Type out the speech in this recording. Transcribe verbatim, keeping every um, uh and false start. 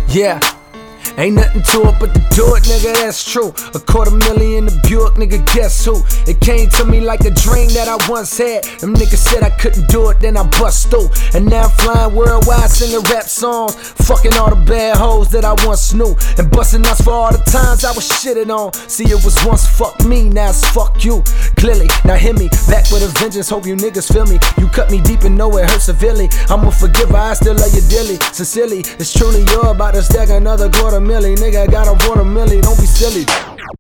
Yeah. Ain't nothing to it but to do it, nigga, that's true. A quarter million in the Buick, nigga, guess who? It came to me like a dream that I once had. Them niggas said I couldn't do it, then I bust through. And now I'm flying worldwide singing rap songs, fucking all the bad hoes that I once knew, and busting us for all the times I was shitted on. See, it was once fuck me, now it's fuck you. Clearly, now hit me, back with a vengeance, hope you niggas feel me. You cut me deep and know it hurt severely. I'm a forgiver, I still love you dearly. Sincerely, it's truly you're about to stack another quarter milli. Nigga, I got a quarter milli, don't be silly.